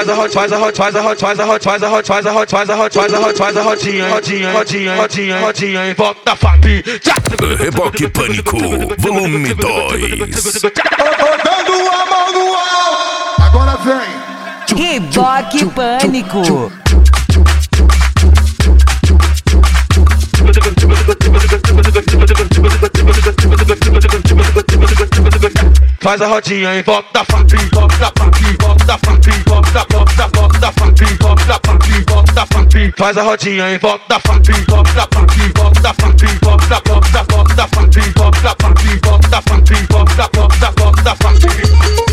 faz a rodinha, rodinha em volta da família. Reboque Pânico, volume 2. Botando a mão no alto. Agora vem. Reboque Pânico. Faz a rodinha em volta da família, volta da família, volta da família, volta da família, volta da família, volta da família. Faz a rodinha em volta da família, volta da família, volta da família, volta da família, volta da família, volta da família, volta da família, volta da família.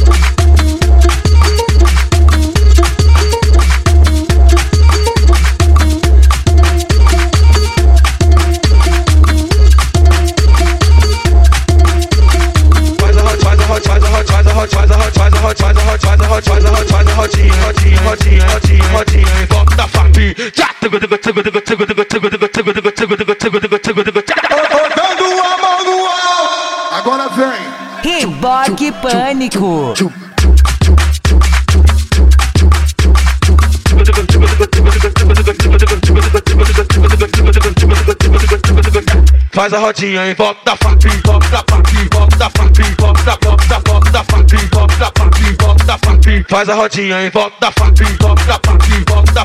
Rodinha em volta da família. Botando a mão no alto. Agora vem. Reboque Pânico. Faz a rodinha em volta da família, volta da família, volta da família, volta da família, volta da família, volta da família. Faz a rodinha em volta da família, volta da família, volta da